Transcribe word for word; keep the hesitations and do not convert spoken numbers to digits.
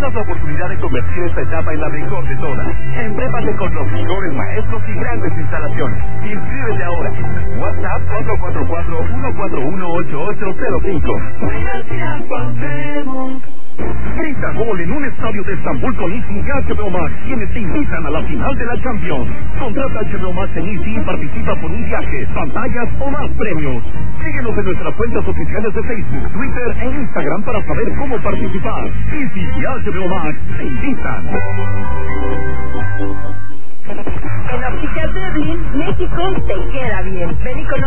tendrás la oportunidad de convertir esta etapa en la mejor de todas. Emprépate con los mejores maestros y grandes instalaciones. Inscríbete ahora. WhatsApp cuatro cuatro cuatro, uno cuatro uno, ocho ocho cero cinco. Grita gol en un estadio de Estambul con Easy y H B O Max, quienes te invitan a la final de la Champions. Contrata H B O Max en Easy y participa por un viaje, pantallas o más premios. Síguenos en nuestras cuentas oficiales de Facebook, Twitter e Instagram para saber cómo participar. Easy y H B O Max te invitan. En Ópticas Berlín, México te queda bien. Ven y conoce